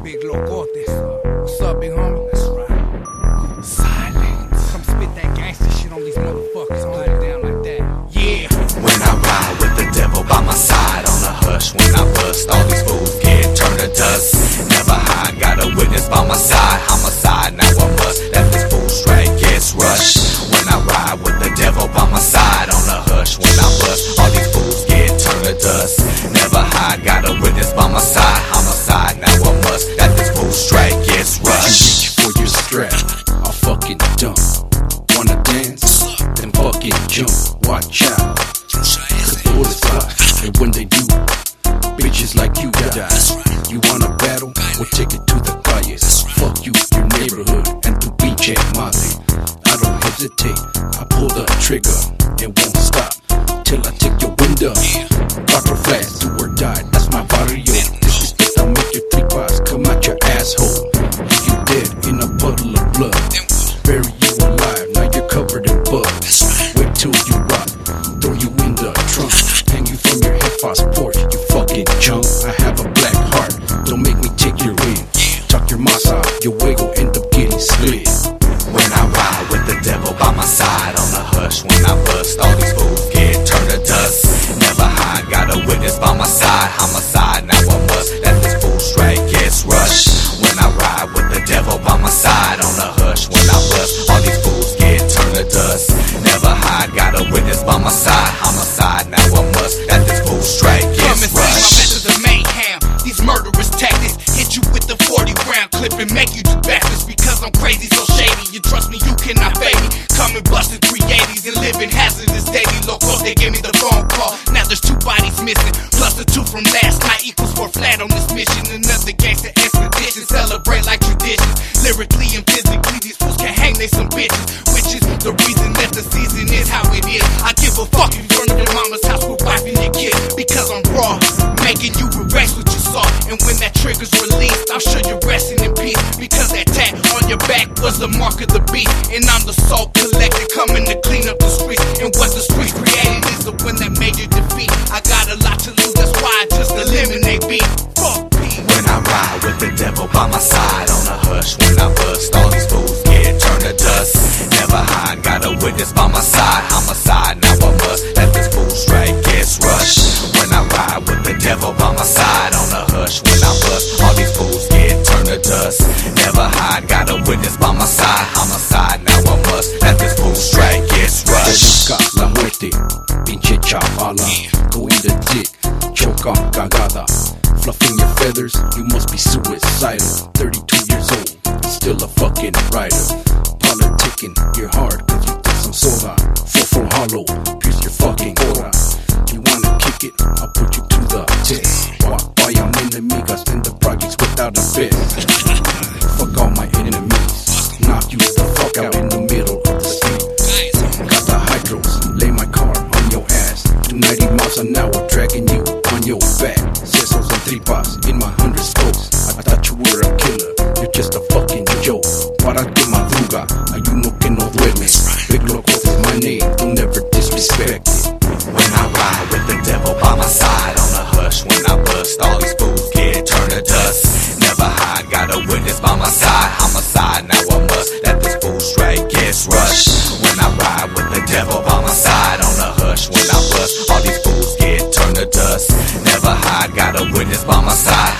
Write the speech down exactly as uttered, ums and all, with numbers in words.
Big Locotes. What's up, big homie? That's right. Silence. Come spit that gangster shit on these motherfuckers. Hold it down like that. Yeah. When I ride with the devil by my side on a hush, when I bust, all these fools get turned to dust. Never hide, got a witness by my side. Homicide, now I must let this fool straight gets rushed. When I ride with the devil by my side on a hush, when I bust, all these fools get turned to dust. Never hide, got a witness by my side. Homicide, now I must let this fool straight gets rushed. Reach for your strap, I'll fucking dump. Wanna dance? Then fucking jump. Watch out, cause bullets fly, and when they do, bitches like you die. You wanna battle? We'll take it to the highest. Fuck you, your neighborhood, and to B J Mali. I don't hesitate, I pull the trigger. It won't stop till I take your window. Proper flat, do or die, that's my barrio. This is it, I'll make your three bars come out your asshole. You dead in a puddle of blood. Bury you alive, now you're covered in bugs. Wait till you rot, throw you in the trunk, hang you from your head passport, you fucking chunk. I have a black heart, don't make me take your in. Talk your masa, your way gon' end up getting slid. When I ride with the devil by my side on a hush, when I bust, all these fools get turned to dust. Never hide, got a witness by my side. Homicide, now I must let this fool straight gets rushed. When I ride with the devil by my side on a hush, when I bust, all these fools get turned to dust. Never hide, got a witness by my side. Homicide, now I must let this fool straight gets Come and see my rushed. methods of mayhem. These murderous tactics hit you with the forty round clip and make you do backwards because I'm crazy, so shady. You trust me, you cannot fade me. Coming busting three eighties and living hazardous daily. Locals, they gave me the phone call. Now there's two bodies missing, plus the two from last night equals four flat on this mission. Another gangster expedition, celebrate like traditions. Lyrically and physically, these fools can hang they some bitches, which is the reason that the season is how it is. I give a fuck if you're in your mama's house with wife and your kid, because I'm raw, making you erase what you saw. And when that trigger's released, I'm sure you're resting in peace, because that tat on your back was the mark of the beast. And I'm the salt collector coming to clean up the streets. And what the streets created is the one that made your defeat. I got a lot to lose, that's why I just eliminate beef. Fuck Pete. When I ride with the devil by my side on a hush, when I bust, all these fools get turned to dust. Never hide, got a witness by my side. Homicide, now I must let this fool straight gets rushed. When I ride with the devil by my side on a hush, when I bust, all these fools get turned to dust. Never hide, got a witness by my side. Homicide, now I must let this fool straight gets rushed. Busca la muerte, pinche chavala. Go in the dick, choke on cagada. Fluffing your feathers, you must be suicidal. Thirty-two years old, still a fucking rider. Politicking, you're hard cause you took some soda. Four from hollow, pierce your fucking aura. You wanna kick it, I'll put you to the test. Walk by on enemigas in the projects without a vest. Fuck all my enemies, knock you the fuck out in the middle of the street. Got the hydros, lay my car on your ass. Do ninety miles an hour, dragging you on your back. Sesos and tripas in my hundred scopes. I thought you were a killer, you're just a fucking joke. Para que madruga, ayuno que no duerme. Big Loco is my name, don't never disrespect it. When I ride with the devil by my side on a hush, when I bust, all these fools get turned to dust. Never hide, got a witness by my side. Homicide, now I must let this fool straight gets rushed. When I ride with the devil by my side on a hush, when I bust, all these fools get turned to dust. Never hide, got a witness by my side.